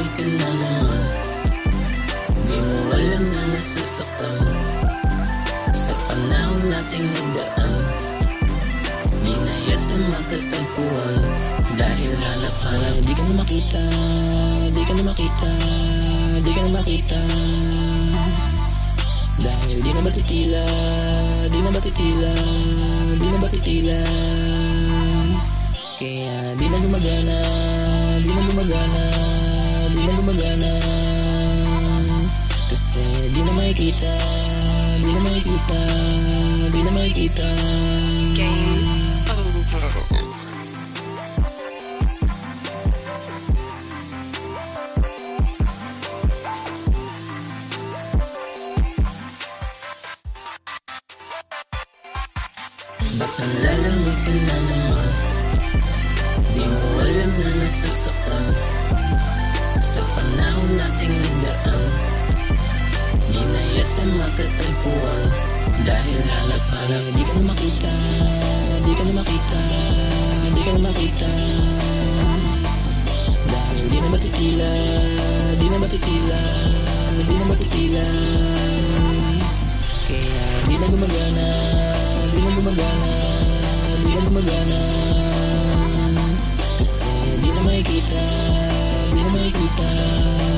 ka na naman. Di mo alam na nasasaktan sa panahon nating nagdaan. Di na yata matatagpuan dahil hanap-hanap. Di ka na makita, di ka na makita, di ka na makita. Dahil di na batitila, di na batitila, di na batitila. Kaya di na gumagana, di na gumagana, di na gumagana. Kasi di na makikita, di na makikita, di na makikita. Game over. Ba't nalalamig ka na naman? Di mo alam na nasasaktan sa panahon nating nagdaan. Di na yata matatagpuan dahil hanap-hanap. Di ka na makita, di ka na makita, di ka na makita. Dahil di na batitila, di na batitila, di na batitila. Kaya di na gumagana, di na gumagana, di na gumagana. Kasi di na makikita, di na makikita.